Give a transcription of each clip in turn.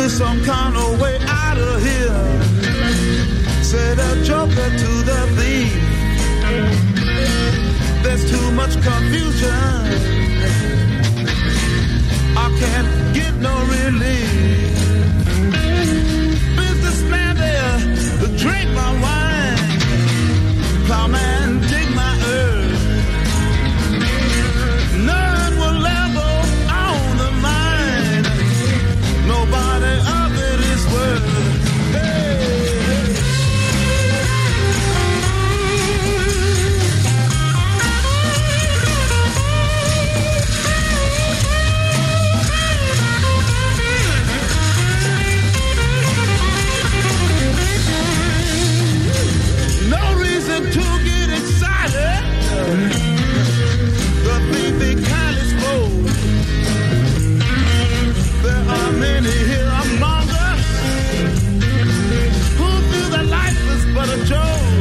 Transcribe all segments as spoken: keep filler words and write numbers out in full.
some kind of way out of here, said a joker to the thief. There's too much confusion, I can't get no relief. Businessman there, drink my wine. Plowman, dig my earth. None will ever own the mine. Nobody of it is worth. Hey. No reason to get excited. The baby kind is full. There are many here among us who feel that life is but a joke.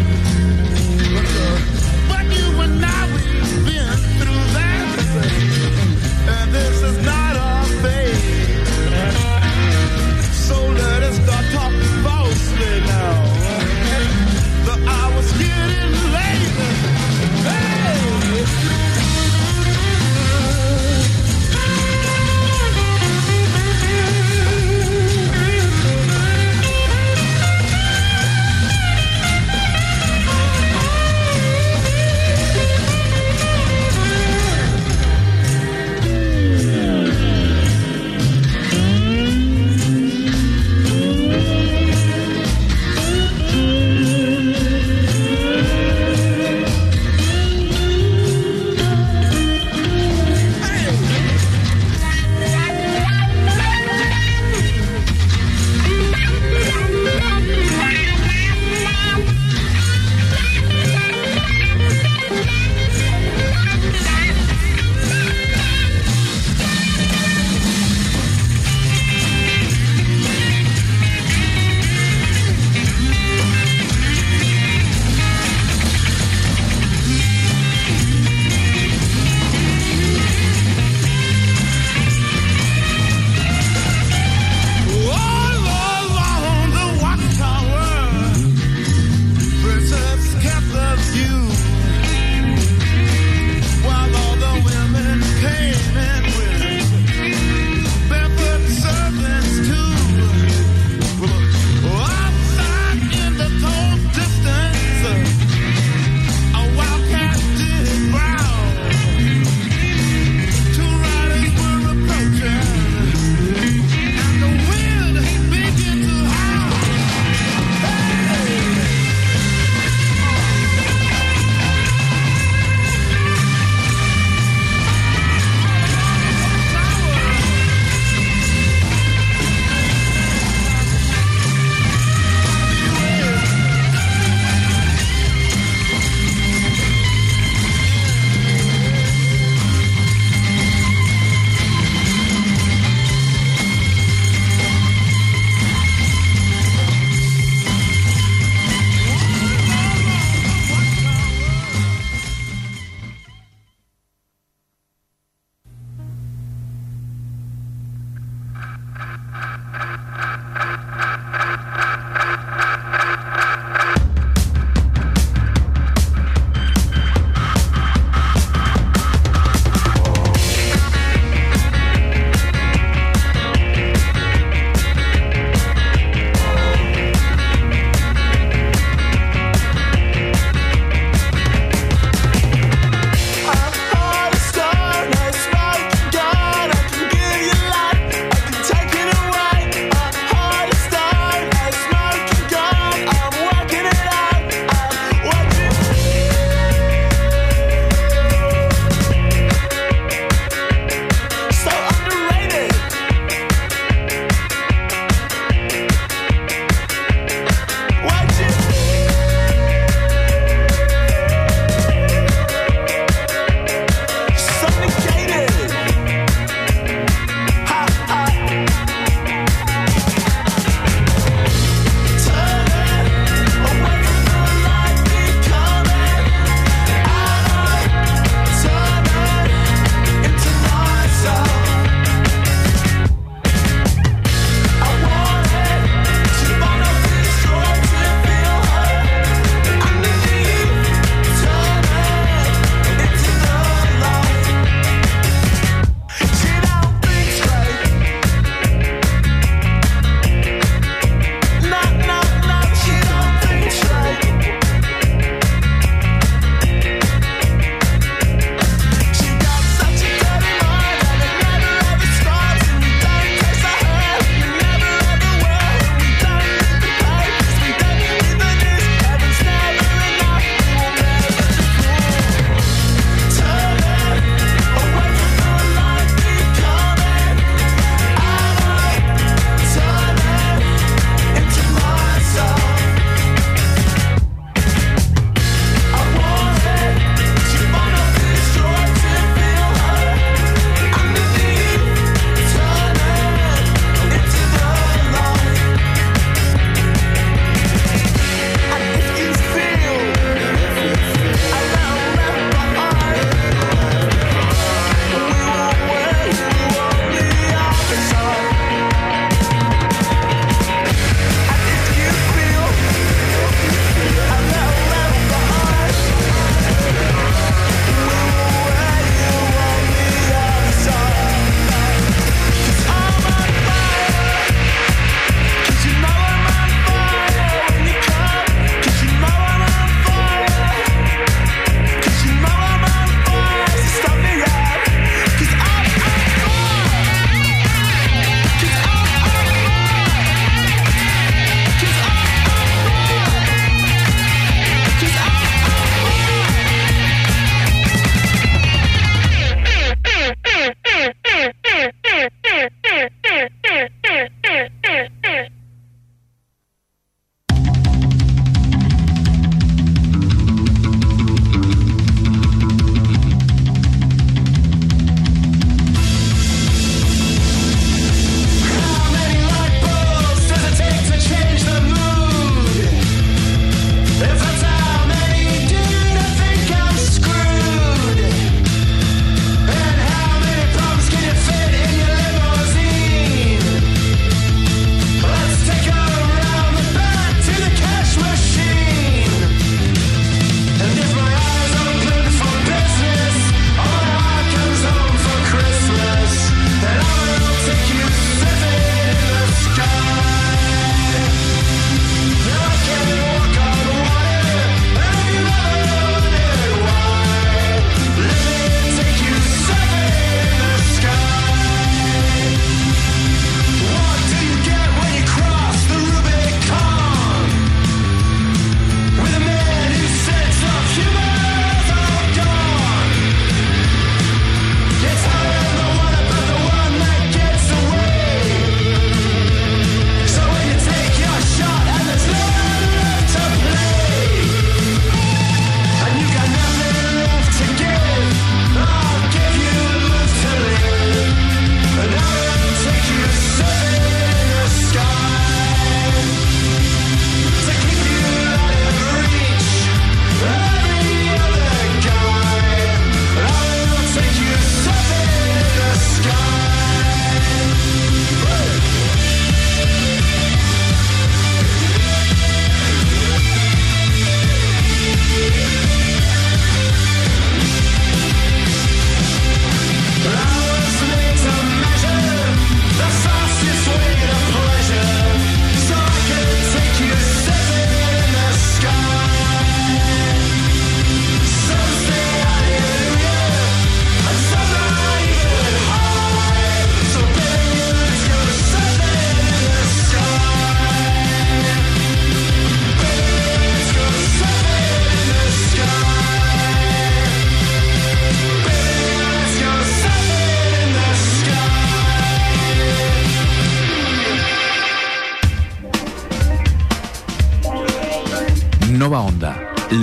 But you and I, we've been through that, and this is not our fate. So let us start talking falsely now. The hour's getting late.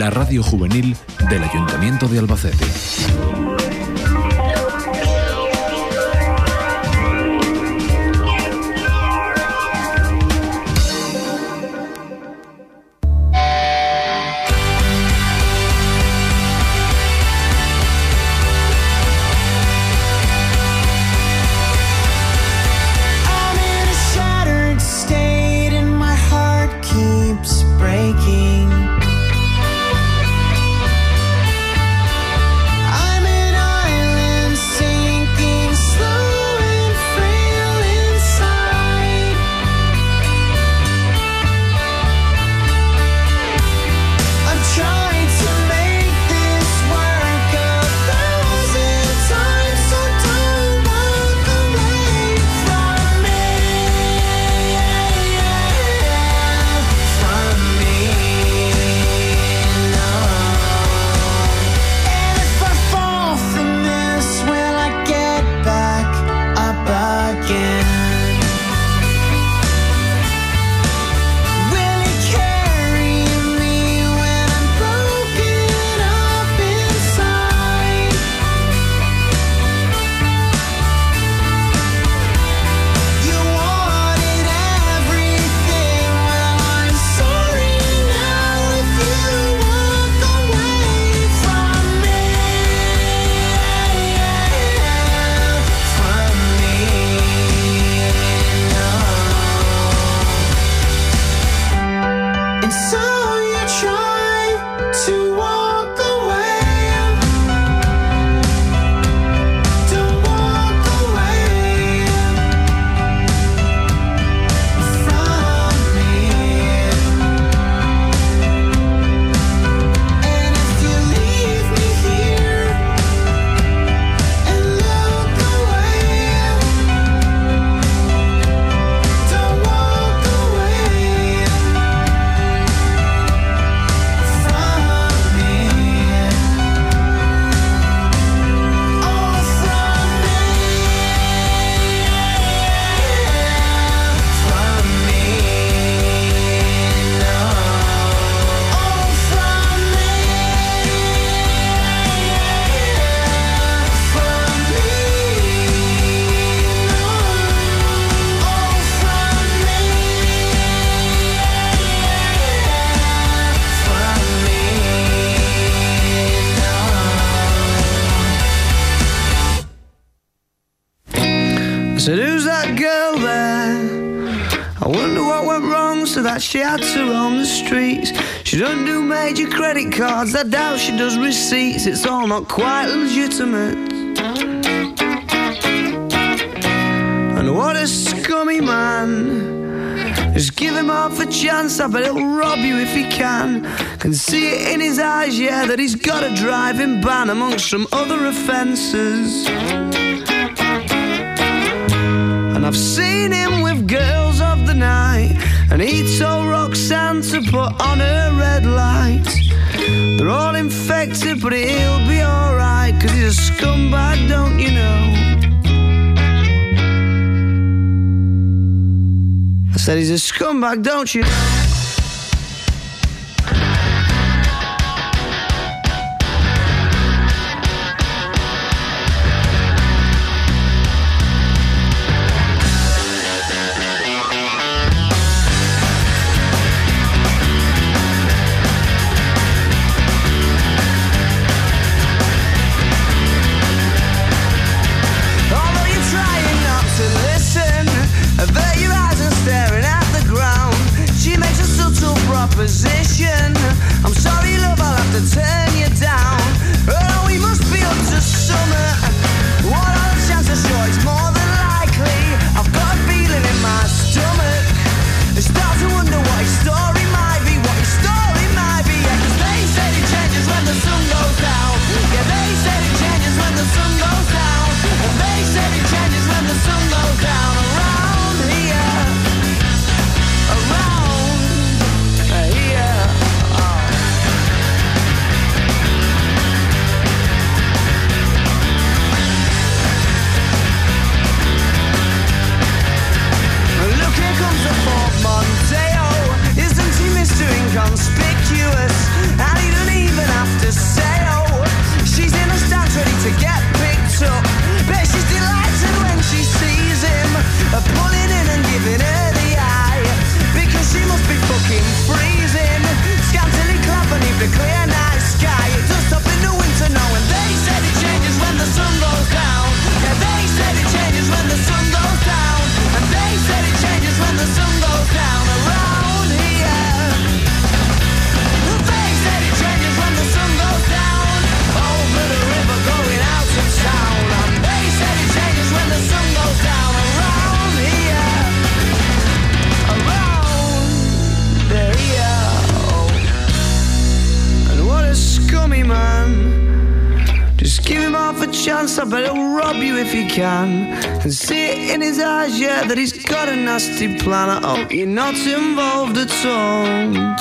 la radio juvenil del Ayuntamiento de Albacete. Said, who's that girl there? I wonder what went wrong so that she had to roam the streets. She doesn't do major credit cards, I doubt she does receipts. It's all not quite legitimate. And what a scummy man. Just give him half a chance, I bet he'll rob you if he can. Can see it in his eyes, yeah, that he's got a driving ban amongst some other offences. And I've seen him with girls of the night, and he told Roxanne to put on her red light. They're all infected, but he'll be alright, 'cause he's a scumbag, don't you know? I said he's a scumbag, don't you know? Staring at the ground, she makes Just give him half a chance, I bet he'll rob you if he can. And see it in his eyes, yeah, that he's got a nasty plan. I hope you're not involved at all.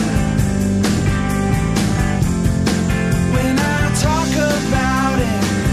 When I talk about it,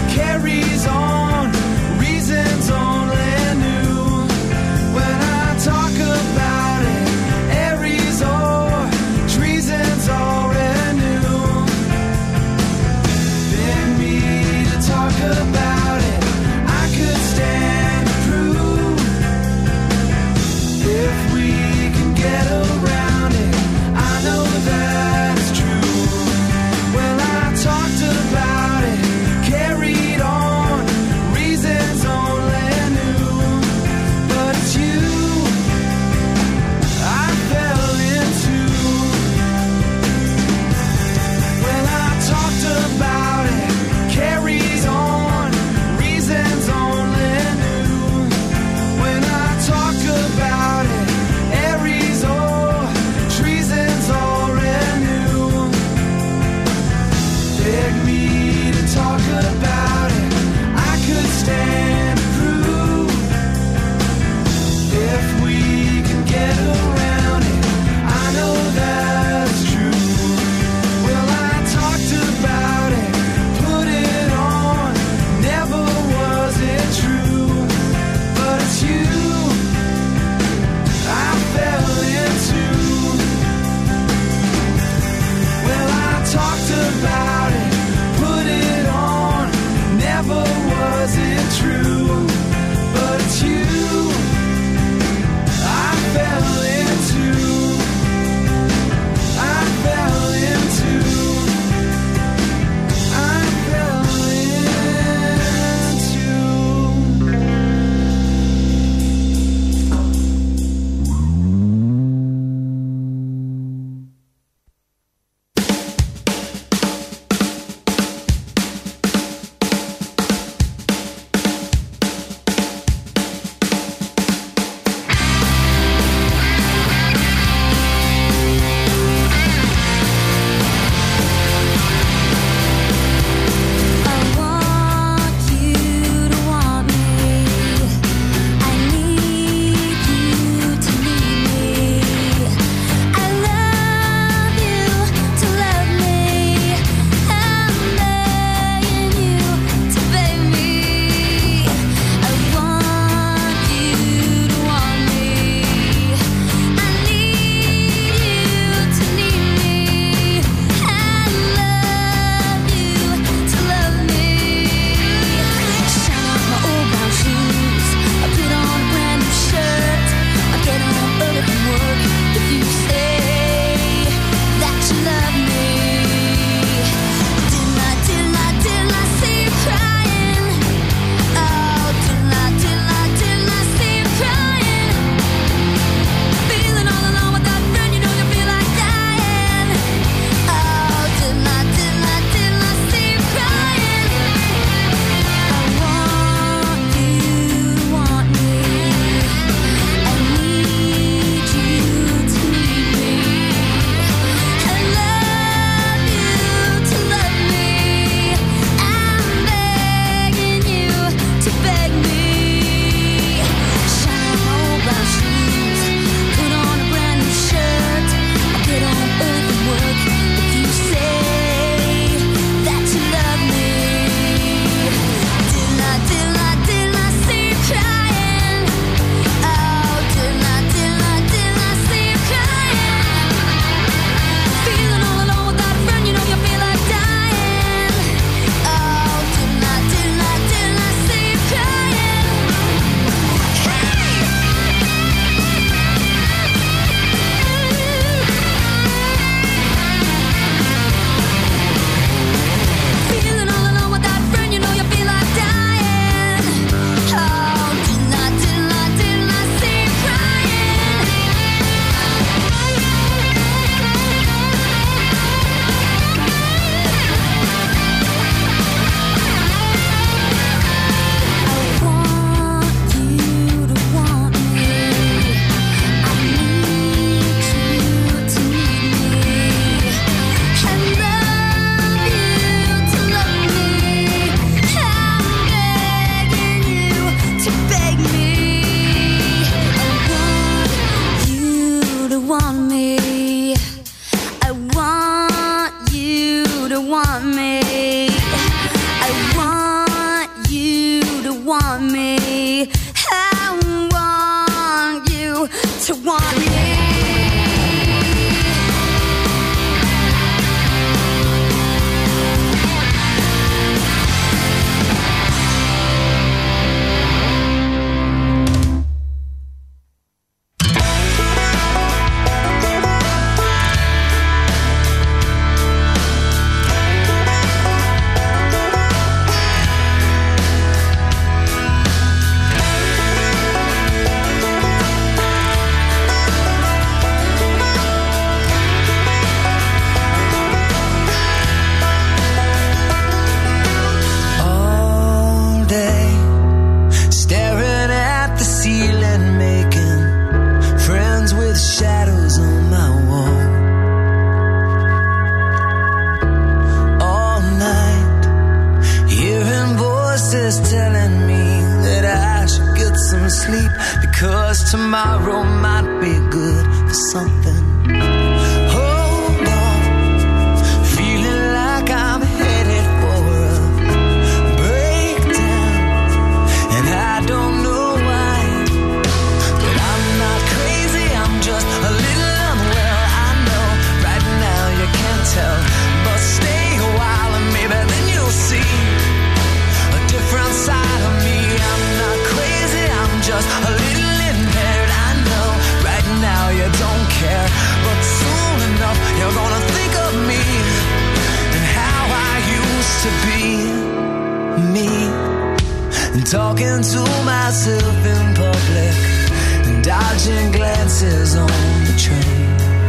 to sleep, because tomorrow might be good for something. Hold on, feeling like I'm headed for a breakdown, and I don't know why, but I'm not crazy, I'm just a little unwell. I know right now you can't tell, but stay a while and maybe then you'll see a different side of me. I'm not crazy, I'm just a little impaired. I know right now you don't care, but soon enough you're gonna think of me and how I used to be me, and talking to myself in public and dodging glances on the train.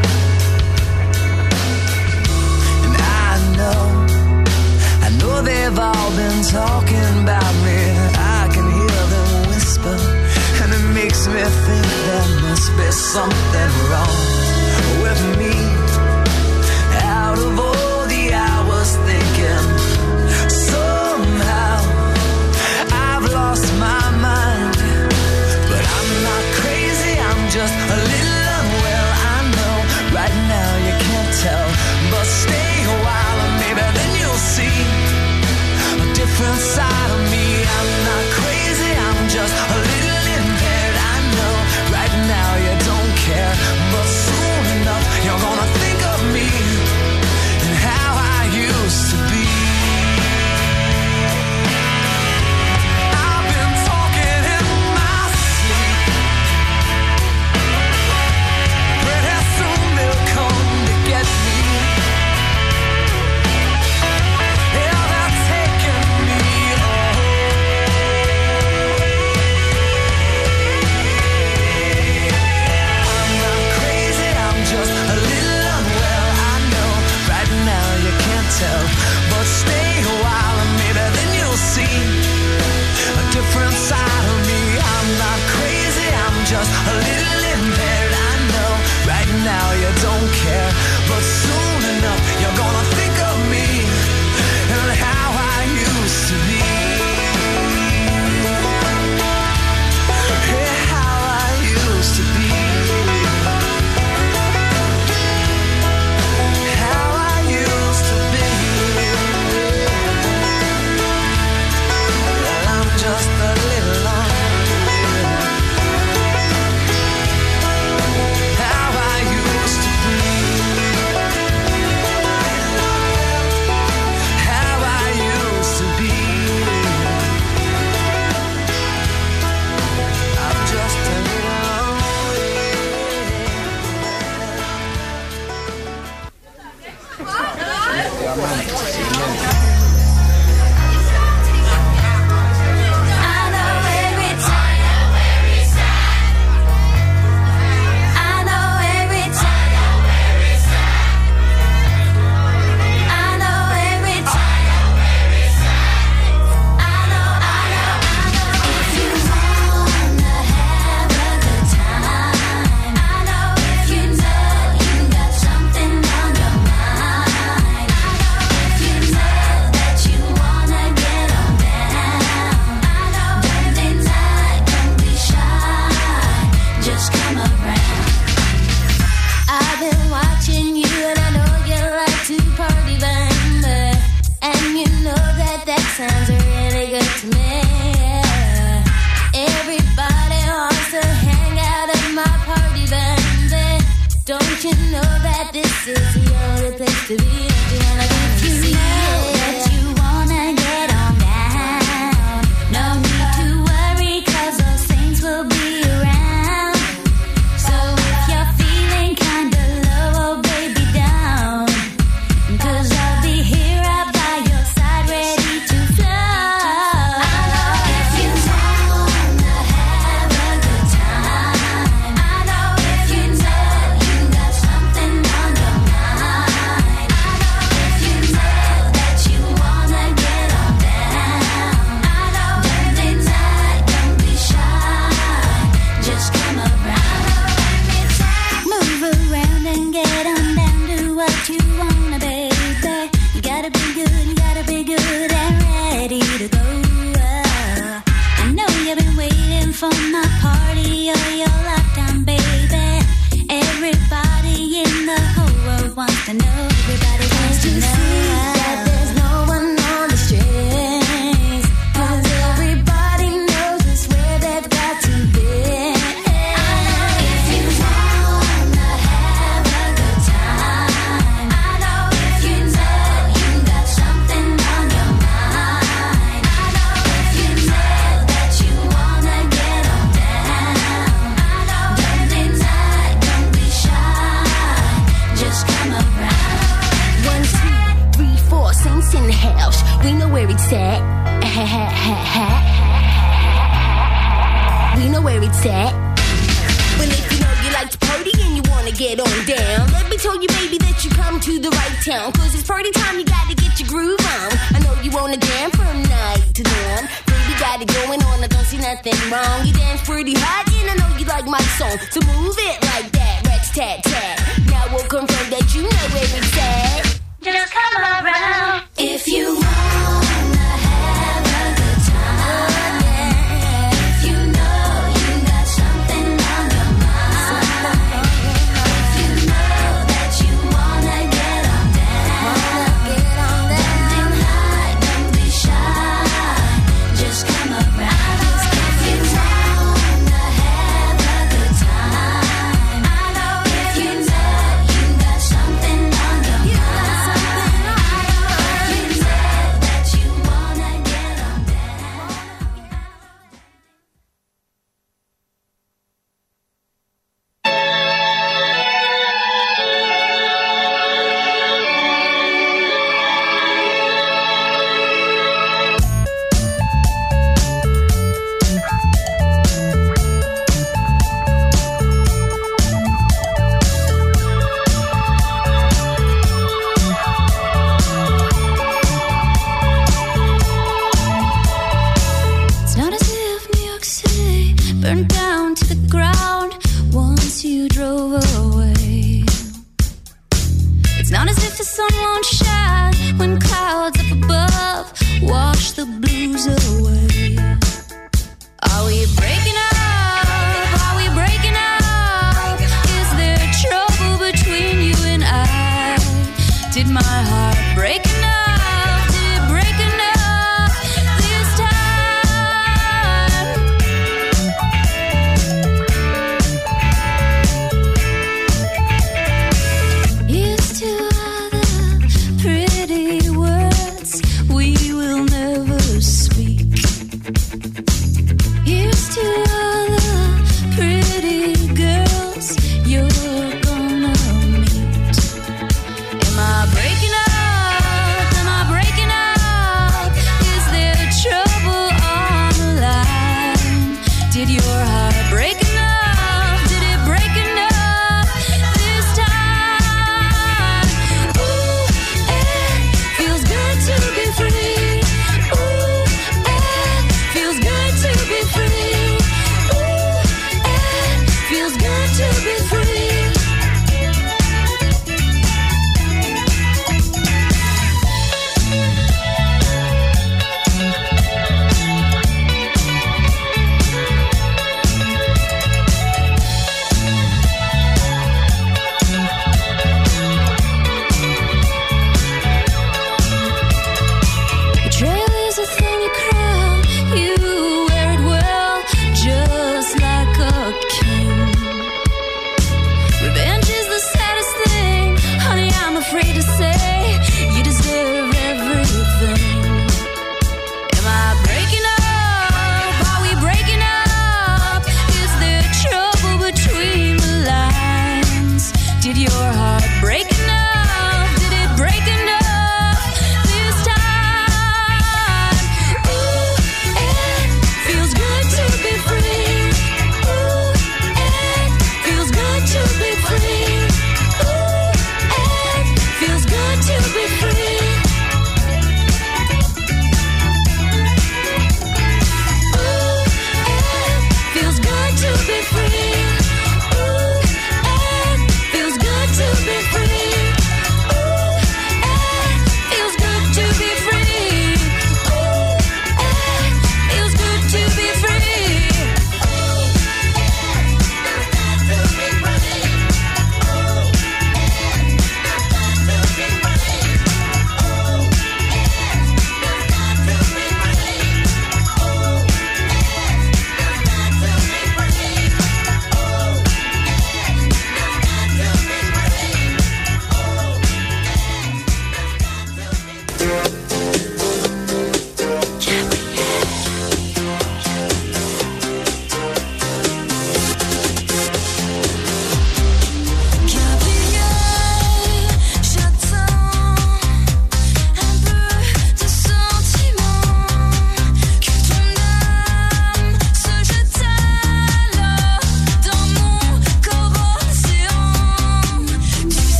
And I know, I know they've all been talking about me. I can hear them whisper, and it makes me think there must be something wrong with me. Out of all the hours thinking, somehow I've lost my mind. But I'm not crazy, I'm just a little unwell. I know right now you can't tell, but stay a while and maybe then you'll see a different side of me. I'm not crazy, I'm just a little impaired. I know right now you don't care, but soon enough you're gonna think of me and how I used to be. I've been talking in my sleep, pretty soon they'll come to get me. Yeah, they're taking me I'm not crazy, I'm just a little unwell. I know right now you can't tell, but stay a while and maybe then you'll see a different side of me. I'm not crazy, I'm just a little impaired. I know right now you don't care, but soon enough you're gonna think of me and how I used to be. Yeah, how I used to be. How I used to be. Well, I'm just a little unwell. How I used to be. How I used to be. I'm just a little I know every time. I know every time. I know every time. I know, I know, I know. If you wanna have a good time, I know if you know you got something on your mind. I know if you know that you wanna get on down. I know Wednesday night, don't be shy, just come around. I've been watching you and I know you like to party, baby, and you know that that sounds really good to me. Everybody wants to hang out at my party, baby. Don't you know that this is the only place to be? If you wanna get to see that you wanna get on down, no need to worry 'cause those things will be around. So if you're feeling kinda low, oh baby, down, 'cause I'll be here right by your side, ready to flow. I know if you wanna have a good time. I know if you know you got something on your mind. I know if you know party or your lockdown, baby. Everybody in the whole world wants to know. Everybody wants to know that there's no one on the strings. 'Cause everybody knows it's where they've got to be. I know if you wanna have a good time. I know if you know you got something on your mind. I know if you know that you wanna get on down. I know don't deny, don't be shy. Just come around. One, two, three, four, saints in the house. We know where it's at. We know where it's at. Well, if you know you like to party and you wanna get on down, let me tell you, baby, that you come to the right town. 'Cause it's party time, you gotta get your groove on. I know you wanna jam from night to dawn. Baby, got it going on, I don't see nothing wrong. You dance pretty hot and I know you like my song. So move it like that, Rex tat tat. Now we'll confirm that you know where it's at. Just come around. If you wanna have a good time. If you know you got something on your mind. If you know that you wanna get on down. Don't deny, don't be shy. Just come around. If you wanna have a good time. I know if you know you got something on your mind. If you know that you wanna get on down. It's not as if New York City burned down to the ground once you drove away. It's not as if the sun won't shine when clouds up above wash the blues away. Are we breaking up? Are we breaking up? Is there trouble between you and I? Did my heart break enough? Did it break enough this time? Here's to other pretty words we will never speak. Here's to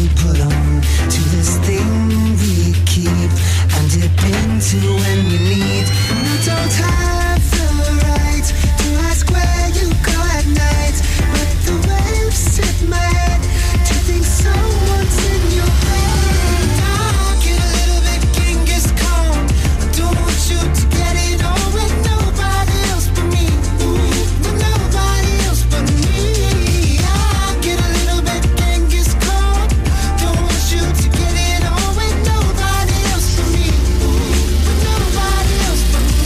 we put on to this thing we keep and dip into when we need. And I don't have the right to ask where you go at night, but the waves tip my head to think someone's in your bed. I get a little bit Genghis Khan. I don't want you to get it on with nobody else but me. With nobody else but me. I get a little bit Genghis Khan. Don't want you to get it on with nobody else but me. With nobody else but me.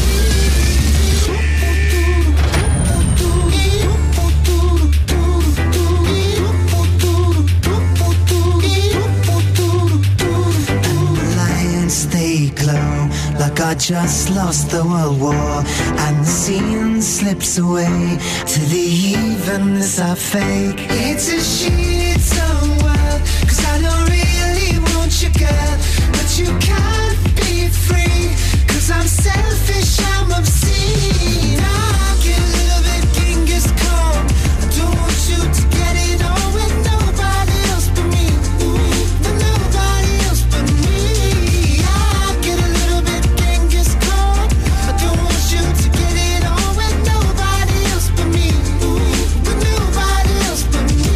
And the lights, they glow like I just lost the World War, and the scene slips away to the evenness I fake. It's a shit-on world, 'cause I don't really want you, girl, but you can't be free, 'cause I'm selfish, I'm obscene. I get a little bit Genghis Khan. I don't want you to get it on with nobody else but me. With nobody else but me. I get a little bit Genghis Khan. I don't want you to get it on with nobody else but me. With nobody else but me.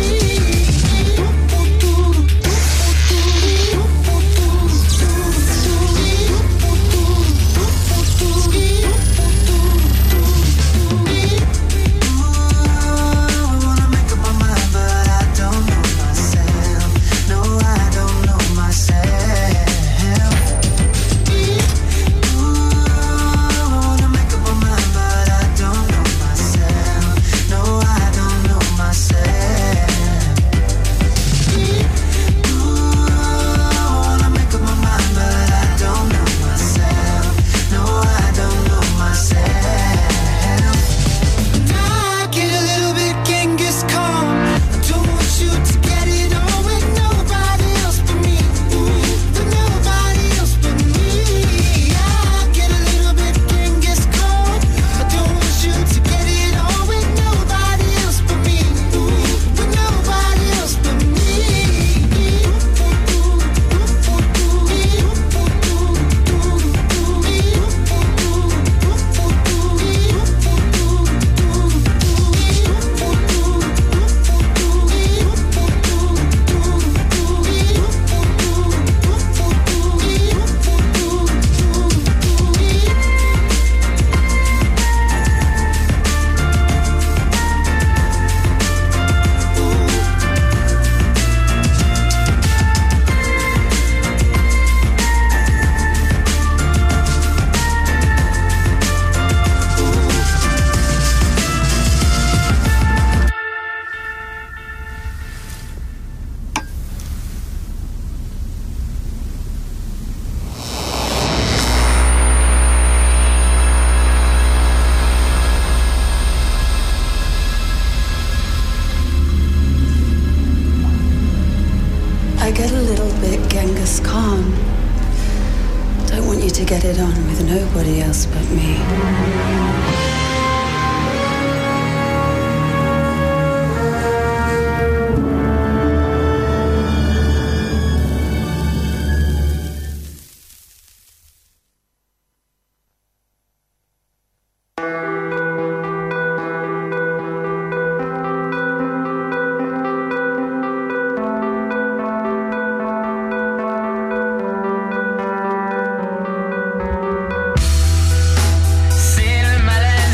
I get a little bit Genghis Khan. Don't want you to get it on with nobody else but me. Sit in my lap.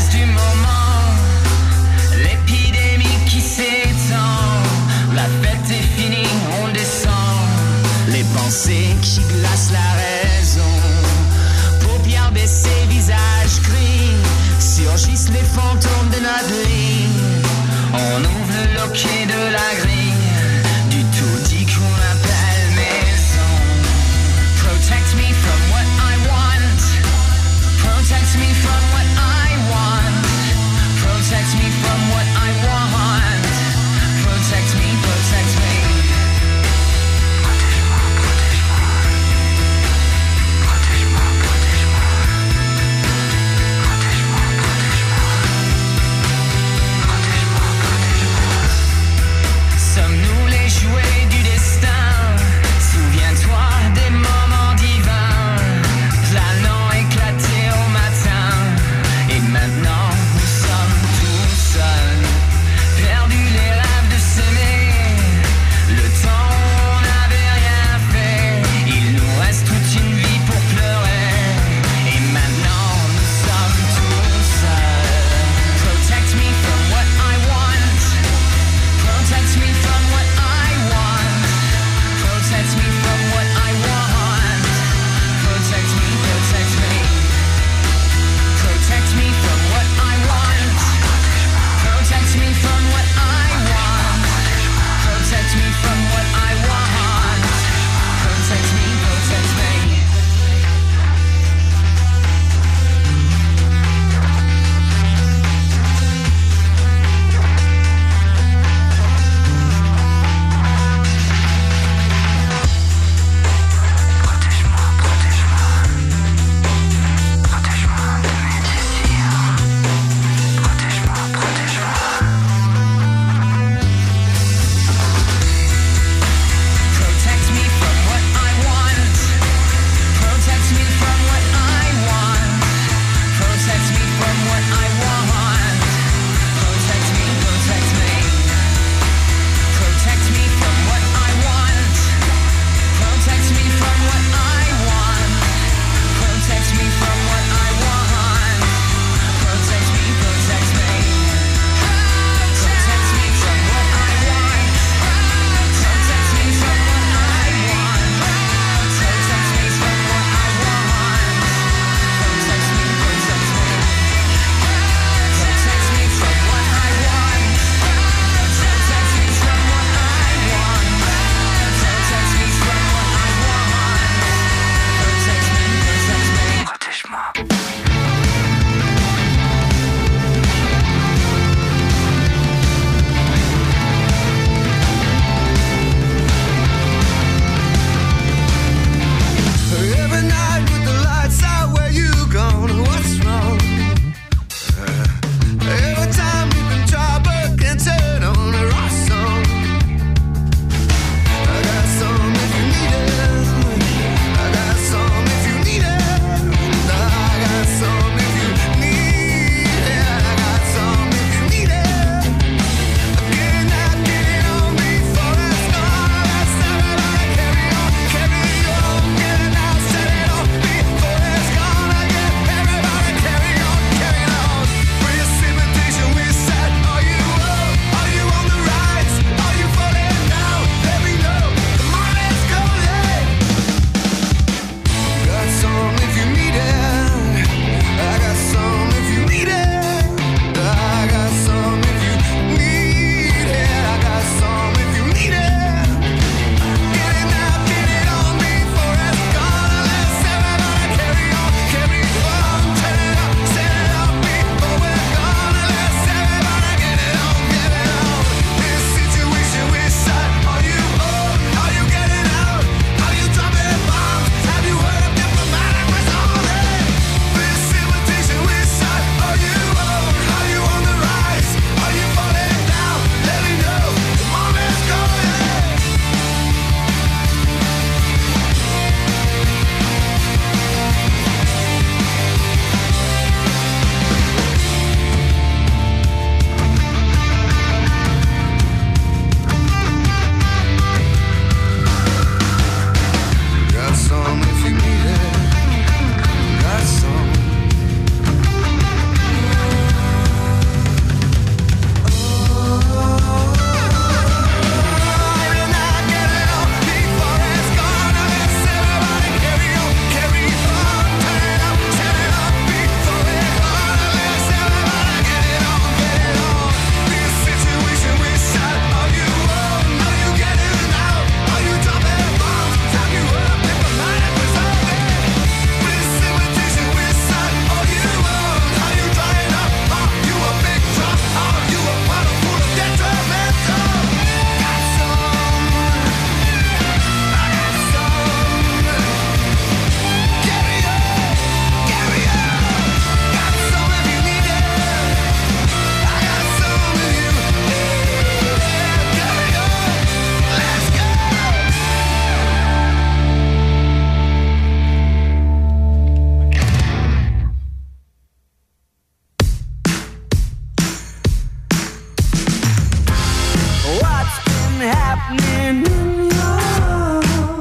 happening in your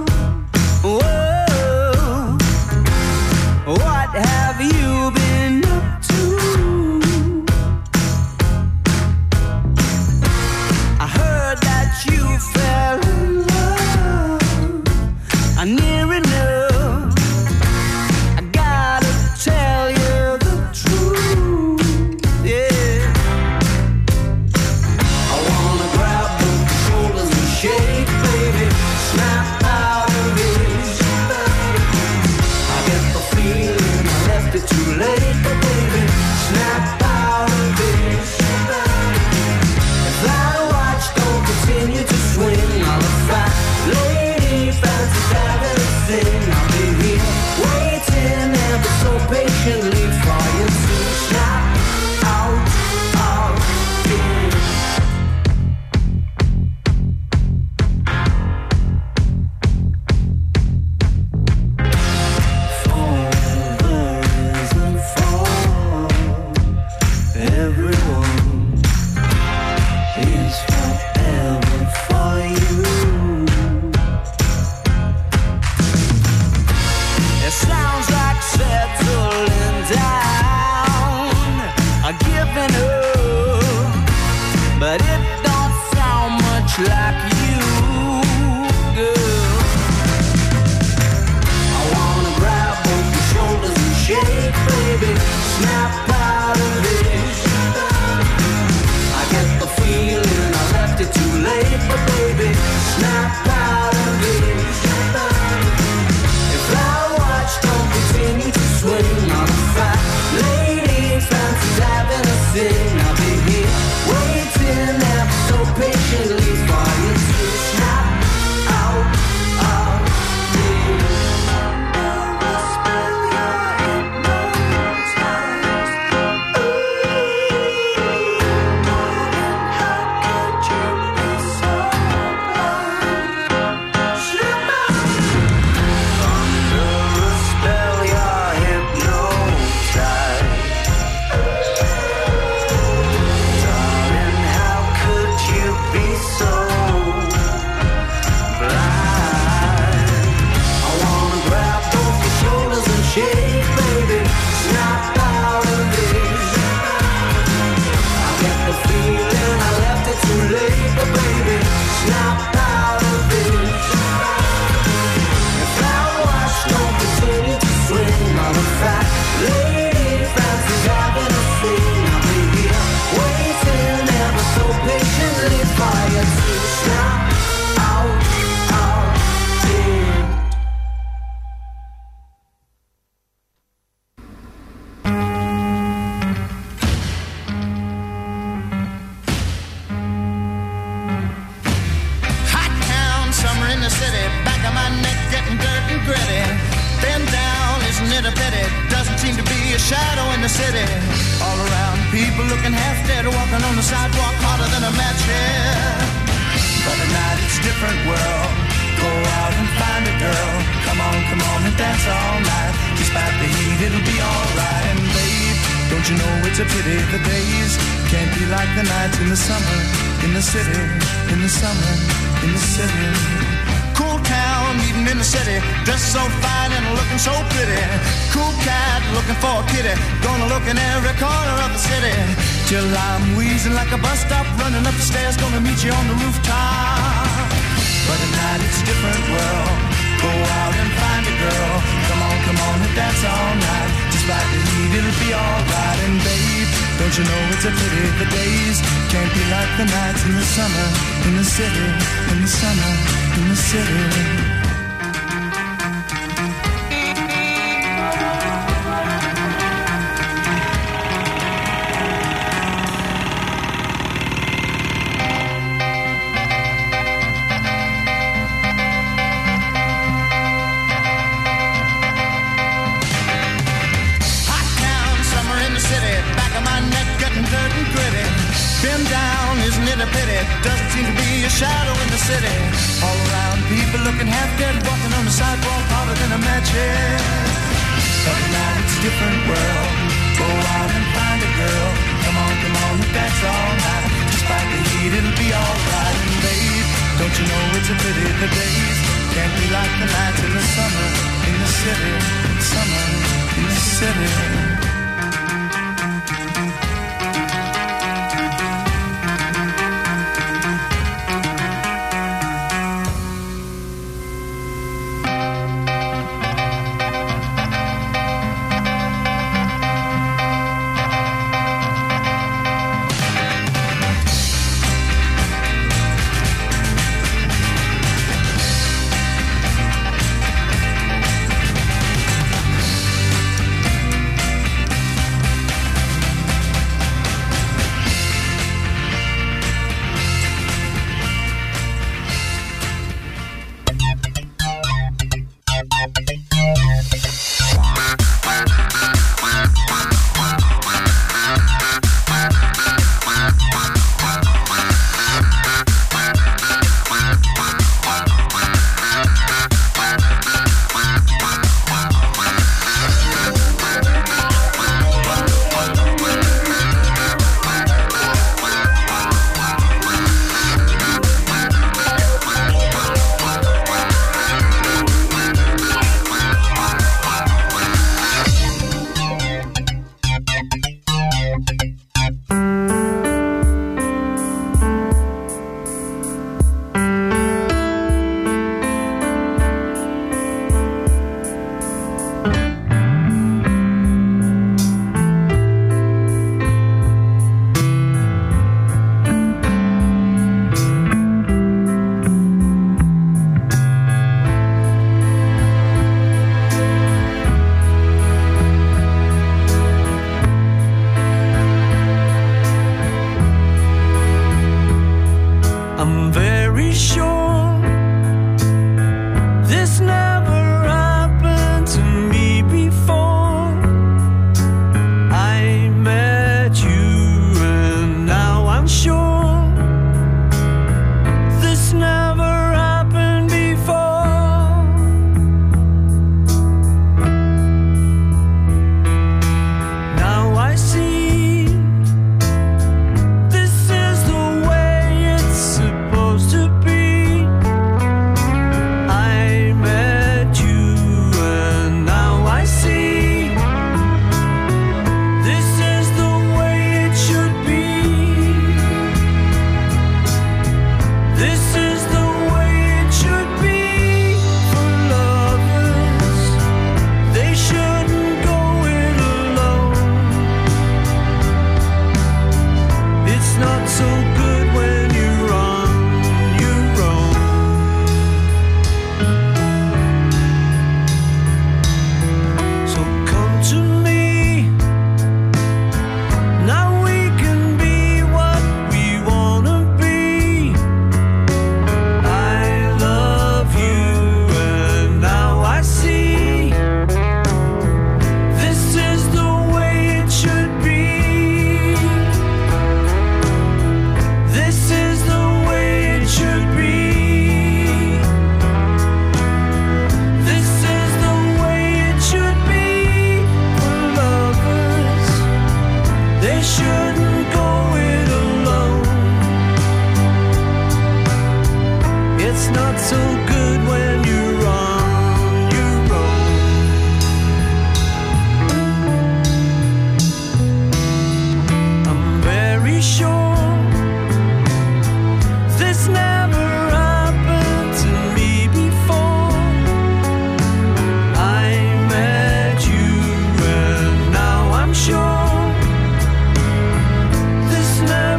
world? What have you been up to? I heard that you fell in love. I near enough. I gotta tell you the truth. Yeah. I wanna grab both shoulders and shake, baby. Snap out of it. I get the feeling I left it too late, but baby, snap out of it. If that watch don't continue to swing, I'll have fat lady fancies having a thing. I'll be here waiting ever so patiently for you to snap out of it. Forever isn't for everyone. It's forever for you. It sounds like settling down, a giving up, but it don't sound much like you, girl. I wanna grab both your shoulders and shake, baby, snap out of it. I get the feeling I left it too late, but baby, snap out of it. If that watch don't continue to swing, I'm a fat lady, fancies having a thing. I'll be here waiting ever so patiently for you to snap out of it. Spell your hypnotized. How could you be so blind? Slip out. Under a spell, you're hypnotized. Darling, how could you be so blind? I wanna grab both your shoulders and shake, baby, snap out of it. I get the feeling I left it too late, but baby, snap out of it. If that watch don't continue to swing, I'm a fat lady, fancies having a thing. I'll be here waiting ever so patiently for you to snap out of it. Hot town, summer in the city, back of my neck getting dirt and gritty. Bend down, isn't it a pity? Doesn't seem to be a shadow in the city. All around, people looking half dead, walking on the sidewalk harder than a match here. But at night it's different world. Go out and find a girl. Come on, come on and dance all night. Despite the heat, it'll be alright. And babe, don't you know it's a pity the days can't be like the nights in the summer, in the city, in the summer, in the city. Cool town, meeting in the city, dressed so fine and looking so pretty. Cool cat, looking for a kitty, gonna look in every corner of the city. Till I'm wheezing like a bus stop, running up the stairs, gonna meet you on the rooftop. But at night it's a different world. Go out and find a girl. Come on, come on and dance all night. Despite the heat, it'll be alright. And babe, don't you know it's a pity the days can't be like the nights in the summer, in the city, in the summer, in the city. Doesn't seem to be a shadow in the city. All around, people looking half dead, walking on the sidewalk harder than a match head. But tonight it's a different world. Go out and find a girl. Come on, come on, and dance all night. Despite the heat, it'll be alright. And babe, don't you know it's a pity the days can't be like the nights in the summer in the city, summer in the city.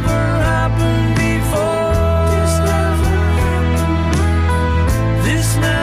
This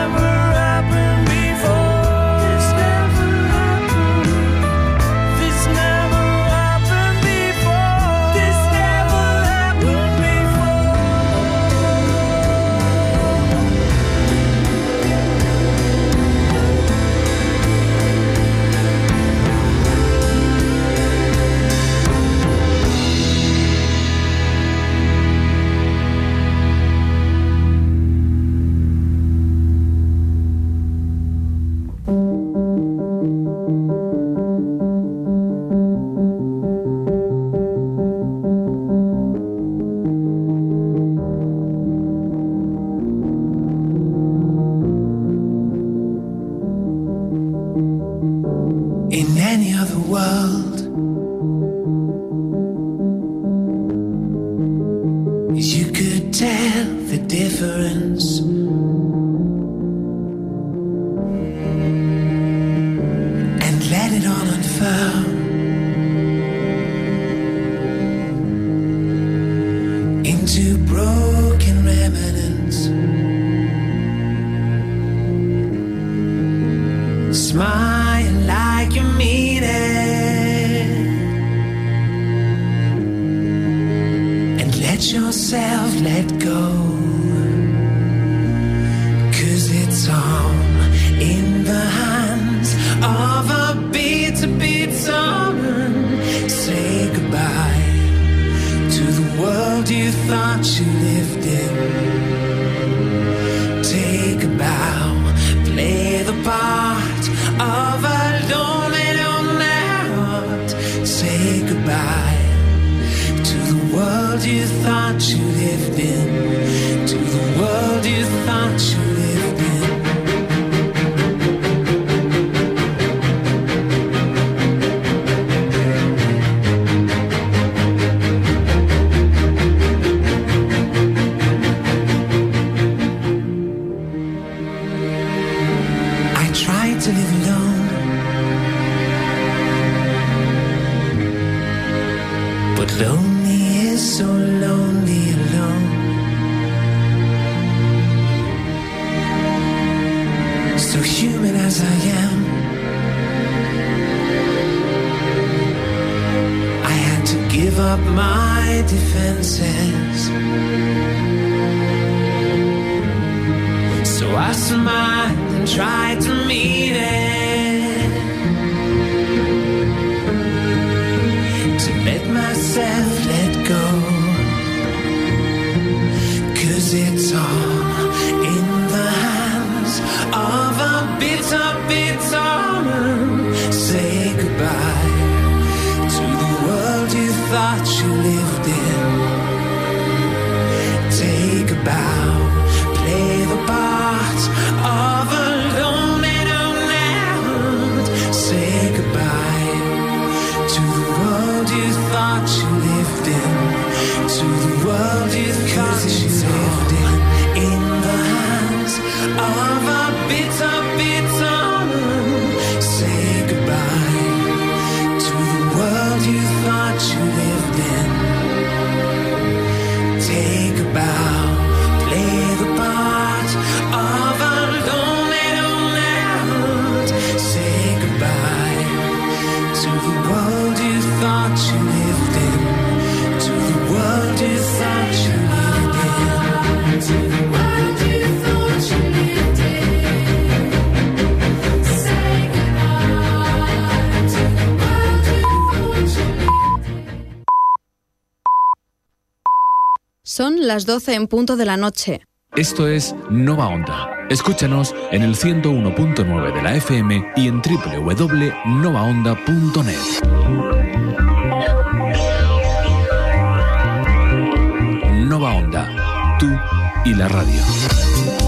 could tell the difference. And let it all unfurl into broken remnants. Smile like you mean it, and let yourself let go, 'cause it's all in the hands of a beat-to-beat song. Say goodbye to the world you thought you lived in. Take a bow, play the part of a lonely, lonely heart. Say goodbye to the world you thought you lived in, to the world you thought you lived in. To live alone, but lonely is so lonely alone. So human as I am, I had to give up my defenses. So I smiled and tried to meet it, to let myself let go, 'cause it's all in the hands of a bitter, bitter man. Say goodbye to the world you thought you lived in. Take a bow, play the part of a lonely, lonely heart. Say goodbye to the world you thought you lived in, to the world you thought you lived in. In the hands of a bitter, bitter man. Say goodbye to the world you thought you lived in. Take a bow, play the part of a lonely, lonely heart. Say goodbye to the world you thought you lived in, to the world you thought you lived in, to the world you thought you lived in. Say goodbye to the world you thought you lived in. Son las doce en punto de la noche. Esto es Nova Onda. Escúchanos en el ciento uno punto nueve de la F M y en doble u doble u doble u punto nova onda punto net. Nova Onda, tú y la radio.